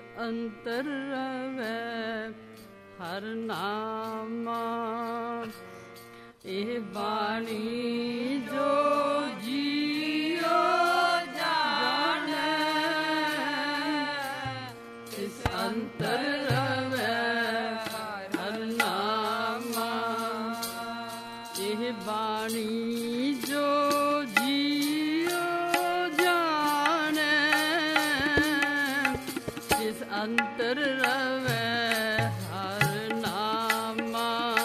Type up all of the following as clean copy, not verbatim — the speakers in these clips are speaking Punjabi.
ਅੰਤਰ ਰਵੈ ਹਰ ਨਾਮਾ। ਇਹ ਬਾਣੀ ਜੋ ਜੀਉ ਜਾਣੈ ਇਸ ਅੰਤਰ ਰਵੈ ਹਰ ਨਾਮਾ। ਇਹ ਬਾਣੀ ਜੋ ਅੰਤਰ ਰਵੈ ਹਰ ਨਾਮਾ।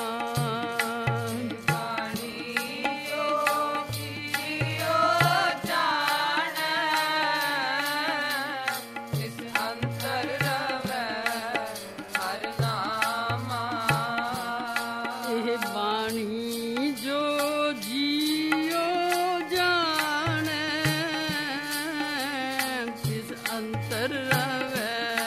ਬਾਣੀ ਜੋ ਜੀਉ ਜਾਣੈ ਇਸ ਅੰਤਰ ਰਵੈ ਹਰ ਨਾਮਾ। ਇਹ ਬਾਣੀ ਜੋ ਜੀਉ ਜਾਣੈ ਇਸ ਅੰਤਰ ਰਵੈ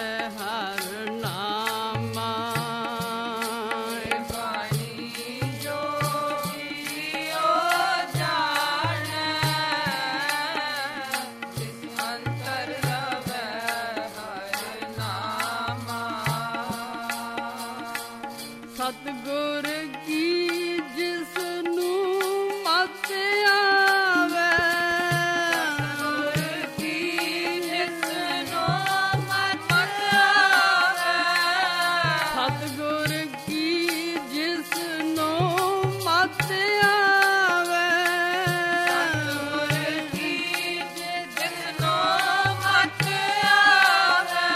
ਸਤਿਗੁਰ ਕੀ ਜਿਸ ਨੂੰ ਮਤਿ ਆਵੈ। ਸਤਿਗੁਰ ਕੀ ਜਿਸ ਨੂੰ ਮਤਿ ਆਵੈ। ਸਤਿਗੁਰ ਕੀ ਜਿਸ ਨੂੰ ਮਤਿ ਆਵੈ। ਸਤਿਗੁਰ ਕੀ ਜਿਸ ਨੂੰ ਮਤਿ ਆਵੈ।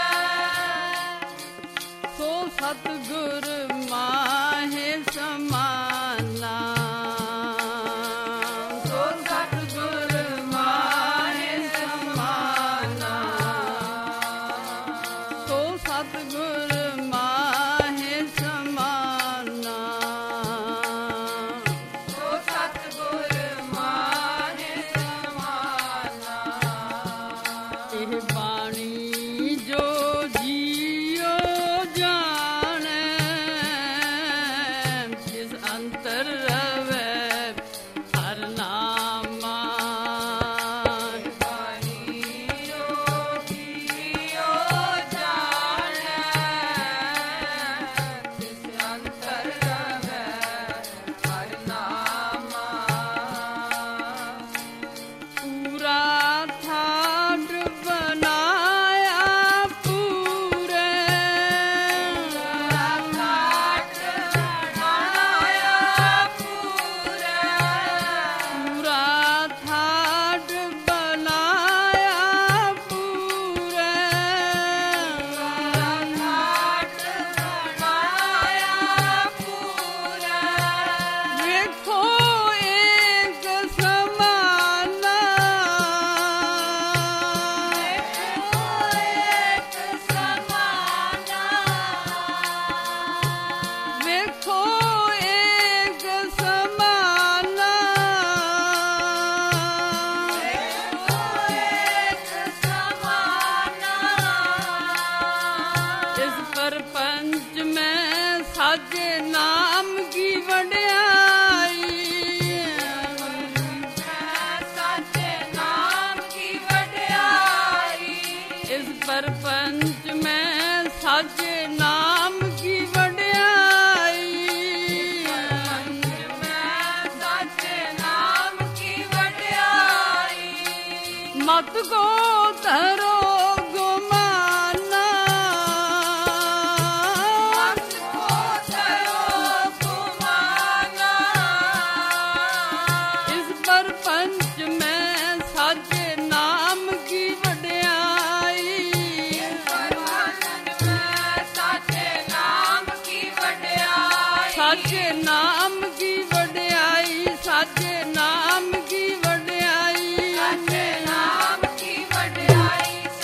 ਸੋ ਸਤਿਗੁਰ ਮਾਹੇ ਸਮਾਨਾ। ਸੋ ਸਤਿਗੁਰ ਮਾਹੇ ਸਮਾਨਾ। ਸੋ ਸਤਿਗੁਰ ਮਾਹੇ ਸਮਾਨਾ। ਸੋ ਸਤਿਗੁਰ ਮਾਹੇ ਸਮਾਨਾ। ਇਹ ਬਾਣੀ ਜੋ ਜੀਉ ਜਾਣੈ ਜਿਸ ਅੰਤਰ ਰਵੈ ਹਰ ਨਾਮਾ। ਬਾਣੀ ਜੋ ਜੀਉ ਜਾਣੈ ਤਿਸ ਅੰਤਰ ਰਵੈ ਹਰ ਨਾਮਾ। ਪੂਰਾ ਠਾਠ ਬਣਾਇਆ ਪੂਰੇ। ਪੂਰਾ ਠਾਠ ਬਣਾਇਆ ਪੂਰੇ। ਪੂਰਾ ਠਾਠ ਬਣਾਇਆ ਪੂਰੇ। ਪੂਰਾ ਠਾਠ ਬਣਾਇਆ ਪੂਰੇ। ਵੇਖੋ ਏਕ ਸਮਾਨਾ। ਵੇਖੋ ਏਕ ਸਮਾਨਾ। ਵੇਖੋ ਏਕ ਸਮਾਨਾ। ਵੇਖੋ ਏਕ ਸਮਾਨਾ। ਇਸ ਪਰਪੰਚ ਮੈਂ ਸਾਜੇ ਨਾਮ ਕੀ ਵਡਿਆਈ। ਸਾਚੇ ਨਾਮ ਕੀ ਵਡਿਆਈ। ਇਸ ਪਰਪੰਚ ਮੈਂ ਸਾਜੇ ਨਾਮ ਕੀ ਵਡਿਆਈ। ਮੈਂ ਸਾਚੇ ਨਾਮ ਕੀ ਵਡਿਆਈ। ਮਤ ਕੋ ਧਰੋ ਗੁਮਾਨਾ। ਮਤ ਕੋ ਧਰੋ ਗੁਮਾਨਾ। ਇਸ ਪਰਪੰਚ ਮੈਂ ਸਾਜੇ ਨਾਮ ਕੀ ਵਡਿਆਈ। ਪਰਮੰਚ ਮੈਂ ਸਾਚੇ ਨਾਮ ਕੀ ਵਡਿਆਈ। ਸਾਜੇ ਨਾਮ ਕੀ ਵਡਿਆਈ। ਸਾਜੇ ਨਾਮ ਕੀ ਵਡਿਆਈ। ਸਾਚੇ ਨਾਮ ਕੀ ਵਡਿਆਈ।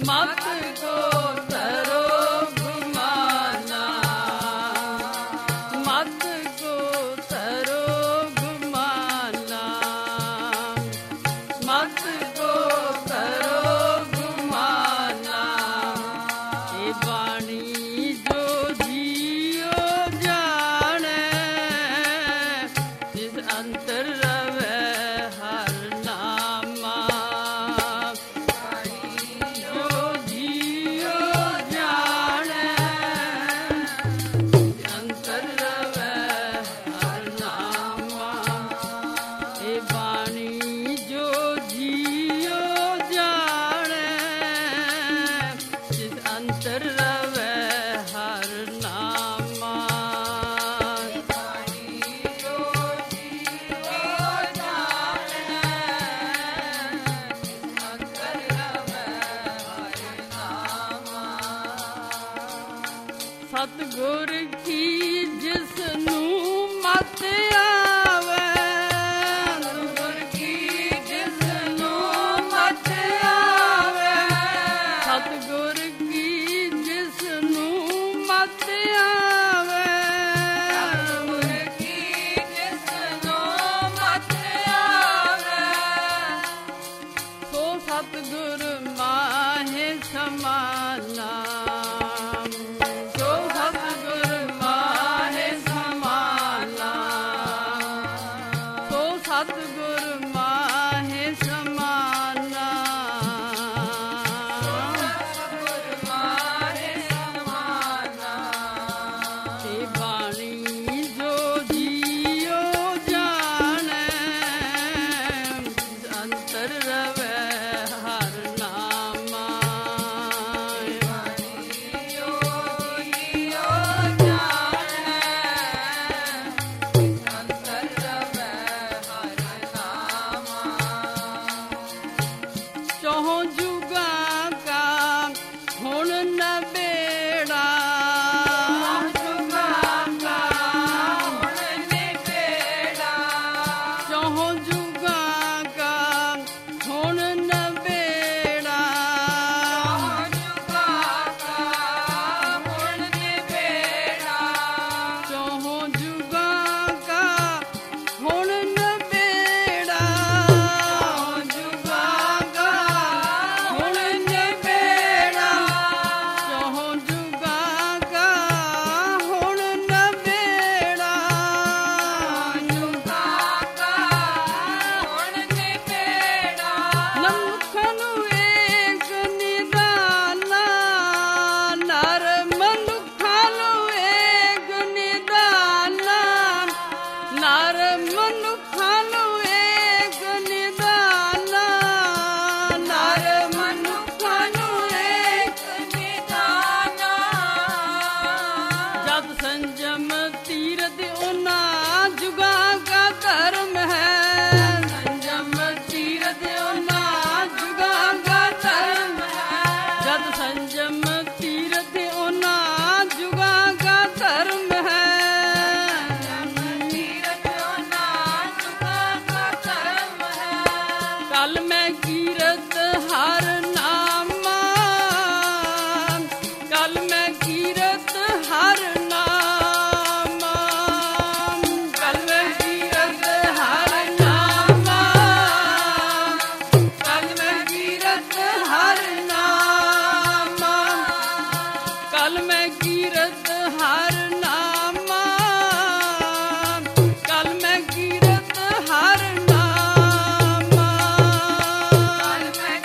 ਮਤ ਕੋ ਧਰੋ ਗੁਮਾਨਾ, ਮਤ ਕੋ ਧਰੋ ਗੁਮਾਨਾ, ਮਤ ਕੋ ਧਰੋ ਗੁਮਾਨਾ। ਇਹ ਬਾਣੀ ਜੋ ਜੀਉ ਜਾਣੈ, ਜਿਸ ਅੰਤਰ ਰਵੈ ਹਰ ਨਾਮਾ। ਜੋ ਜੀਉ ਜਾਣੈ, ਅੰਤਰ ਰਵੈ ਹਰ ਨਾਮਾ। ਇਹ ਬਾਣੀ ਜੋ ਜੀਉ ਜਾਣੈ, ਜਿਸ ਅੰਤਰ ਰਵੈ ਹਰ ਨਾਮਾ। ਸਤਿਗੁਰ ਕੀ ਜਿਸ ਨੂੰ ਮਤ ਆਵੈ, ਸਤਿਗੁਰ ਕੀ ਜਿਸ ਨੂੰ ਮਤ ਆਵੈ, ਸਤਿਗੁਰ ਕੀ ਜਿਸ ਨੂੰ ਮਤ ਆਵੈ, ਸਤਿਗੁਰ ਕੀ ਜਿਸ ਨੂੰ ਮਤ ਆਵੈ। ਸੋ ਸਤਿਗੁਰ ਮਾਹੇ ਸਮਾਨਾ, ਸੋ ਸਤਿਗੁਰ ਮਾਹੇ ਸਮਾਨਾ, ਸੋ ਸਤਿਗੁਰ ਮਾਹੇ ਸਮਾਨਾ, ਸਤਿਗੁਰ ਮਾਹੇ ਸਮਾਨਾ। ਤੇ ਬਾਣੀ ਜੋ ਜੀਉ ਜਾਣੈ, ਅੰਤਰ ਰਵੈ ਹਰ ਨਾਮਾ। ਚੌਹਾਂ ਜੁਗਾਂ ਕਾ ਹੁਣ ਨਬੇੜਾ, ਜੁਗਾਂ ਕਾ ਹੁਣ ਨਿਬੇੜਾ, ਚੌਹਾਂ ਜੁਗਾਂ ਕਾ ਹੁਣ ਨਬੇੜਾ, ਜੁਗਾਂ ਕਾ ਹੁਣ ਨਿਬੇੜਾ, ਚੌਹਾਂ ਜੁਗਾਂ ਕਾ ਹੁਣ ਨਬੇੜਾ, ਜੁਗਾਂ ਕਾ ਹੁਣ ਨਿਬੇੜਾ, ਚੌਹਾਂ ਜੁਗਾਂ ਕਾ ਹੁਣ ਨਬੇੜਾ, ਜੁਗਾਂ ਕਾ ਹੁਣ ਨਿਬੇੜਾ। ਮਨੁੱਖ ਨੂੰ ਏਕ ਨਿਦਾਨਾ, ਨਰ ਮਨੁੱਖਾਂ ਨੂੰ ਏਕ ਨਿਦਾਨਾ, ਨਰ ਮਨੁੱਖਾਂ ਨੂੰ ਏਕ ਨਿਦਾਨਾ, ਨਰ ਮਨੁੱਖਾਂ ਨੂੰ ਏਕ ਨਿਦਾਨਾ। ਜਦ ਸੰਜਮ ਤੀਰਥ ਉਹਨਾਂ ਜੁਗਾਂ ਕਾ ਧਰਮ ਹੈ, ਸੰਜਮ ਤੀਰਥ ਉਹਨਾਂ ਜੁਗਾਂ ਕਾ ਧਰਮ ਹੈ। ਜਦ ਸੰਜਮ ਤੀਰਥ ਉਹਨਾਂ ਜੁਗਾਂ ਕਾ ਧਰਮ ਹੈ, ਤੀਰਥ ਉਹਨਾਂ ਜੁਗਾਂ ਕਾ ਧਰਮ ਹੈ। ਕਲ ਮੈਂ ਕੀਰਤ ਹਰ ਨਾਮਾ, ਕਲ ਮੈਂ ਕੀਰਤ ਹਰ ਨਾਮਾ, ਕਲ ਮੈਂ ਕੀਰਤ ਹਰ ਨਾਮਾ, ਕਲ ਮੈਂ ਕੀਰਤ ਹਰ ਨਾਮਾ, ਕਲ ਮੈਂ ਕੀਰਤ ਹਰ ਨਾਮਾ, ਕਲ ਮੈਂ ਕੀਰਤ ਹਰ ਨਾਮਾ, ਕਲ ਮੈਂ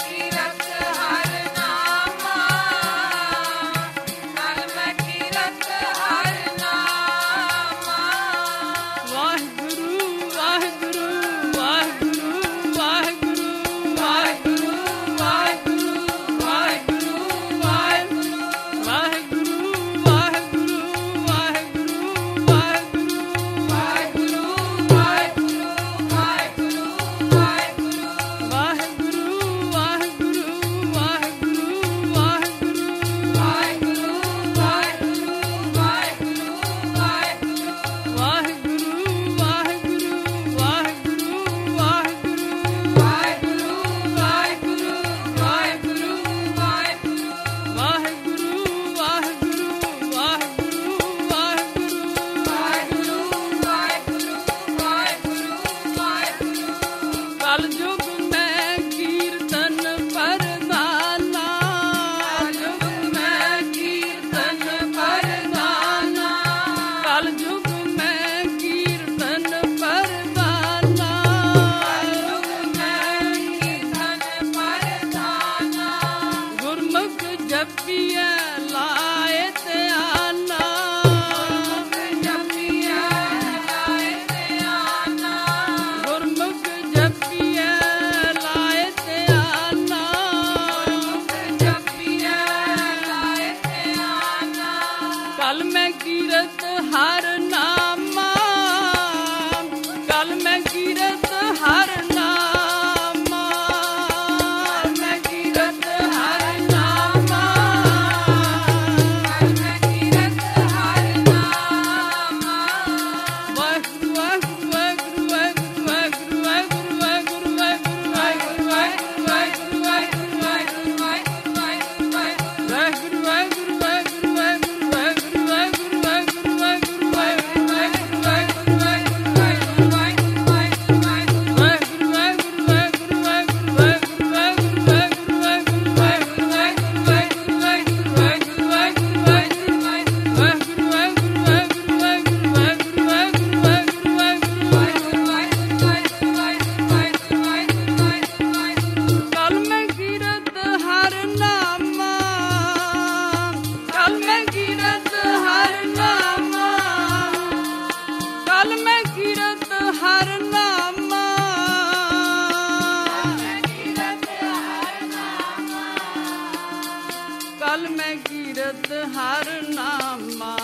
ਮੈਂ ਕੀਰਤ ਹਰ ਨਾਮਾ,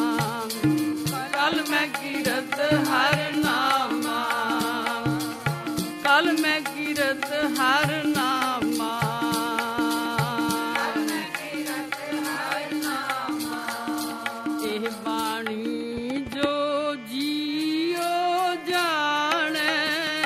ਕਲ ਮੈਂ ਕੀਰਤ ਹਰ ਨਾਮਾ, ਕਲ ਮੈਂ ਕੀਰਤ ਹਰ ਨਾਮਾ, ਇਹ ਬਾਣੀ ਜੋ ਜੀਓ ਜਾਣੈ,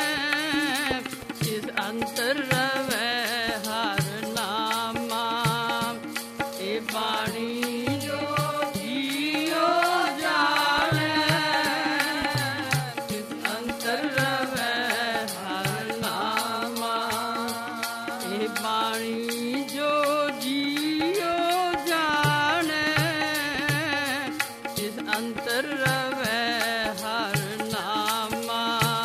ਇਸ ਅੰਤਰ ਰਵੈ ਹਰ ਨਾਮਾ, ਇਹ ਬਾਣੀ ਜੋ ਜੀਓ ਜਾਣੈ, ਇਸ ਅੰਤਰ ਰਵੈ ਹਰ ਨਾਮਾ, ਇਹ ਬਾਣੀ ਜੋ ਜੀਓ ਜਾਣੈ, ਇਸ ਅੰਤਰ ਰਵੈ ਹਰ ਨਾਮਾ,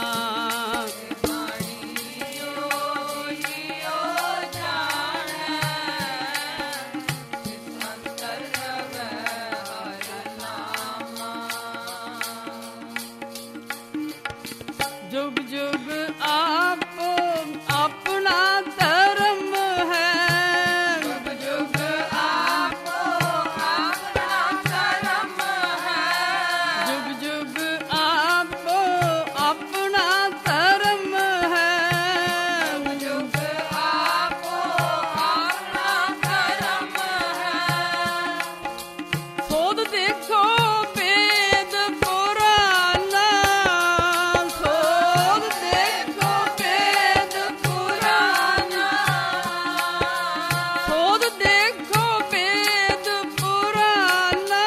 जुग जुग आप अपना धर्म है, जुग जुग आप अपना धर्म है, जुग जुग आप अपना धर्म है, जुग आप अपना धर्म है, सोध देखो वेद पुराना, सोध देखो वेद पुराना, सोध देखो वेद पुराना,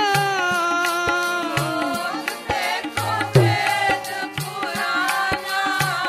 सोध देखो वेद पुराना,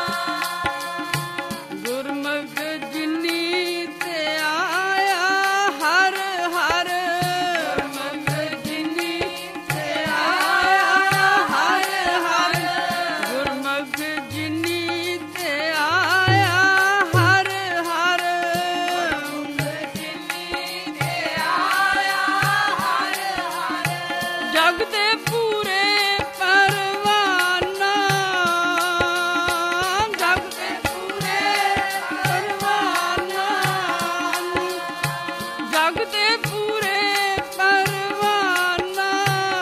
गुरमुख जिनी ते आया हर हर, गुरमुख जिनी ते आया हर हर, गुरमुख जिनी ते आया हर हर, गुरमुख जिनी ते आया हर हर, जग दे पूरे परवाना, जग दे पूरे परवाना, जग दे पूरे परवाना,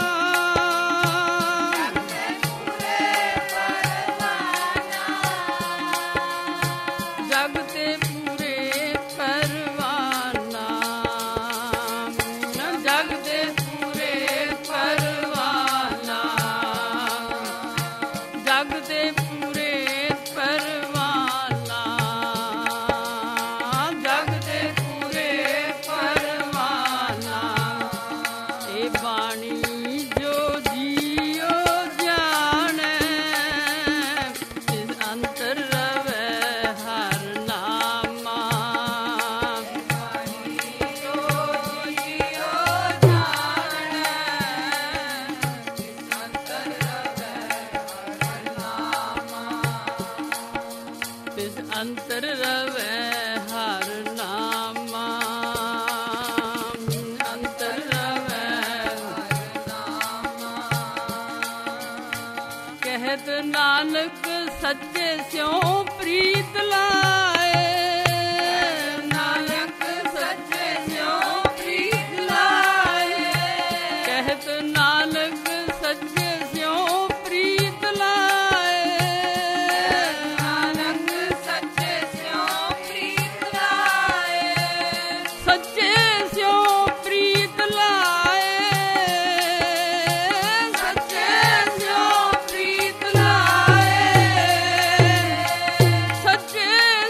जग दे पूरे परवाना, जग दे पूरे परवाना, जग दे पूरे परवाना, जग दे पूरे परवाना, ਇਹ ਬਾਣੀ ਜੋ ਜੀਓ ਜਾਣੈ, ਇਸ ਅੰਤਰ ਰਵੈ ਹਰ ਨਾਮਾ, ਬਾਣੀ ਜੋ ਜੀਓ ਜਾਣੈ, ਇਸ ਅੰਤਰ ਰਵੈ ਹਰ ਨਾਮਾ, ਇਸ ਅੰਤਰ ਰਵੈ ਹਰ ਨਾਮਾ, ਅੰਤਰ ਰਵੈ ਹਰ ਨਾਮਾ, ਕਹਿਤ ਨਾਨਕ ਸੱਚੇ ਸਿਉ ਪ੍ਰੀਤ ਲਾਏ, ਨਾਨਕ ਸੱਚੇ ਸਿਉ ਪ੍ਰੀਤ ਲਾਏ, ਕਹਿਤ ਨਾਨਕ ਸੱਚੇ ਸਿਉ ਪ੍ਰੀਤ ਲਾਏ, ਨਾਨਕ ਸੱਚੇ ਸਿਉ ਪ੍ਰੀਤ ਲਾਏ, ਸੱਚੇ ਸਿਉ ਪ੍ਰੀਤ ਲਾਏ, ਸੱਚੇ ਸਿਉ ਪ੍ਰੀਤ ਲਾਏ, ਸੱਚੇ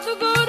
ਸਤਿਗੁਰ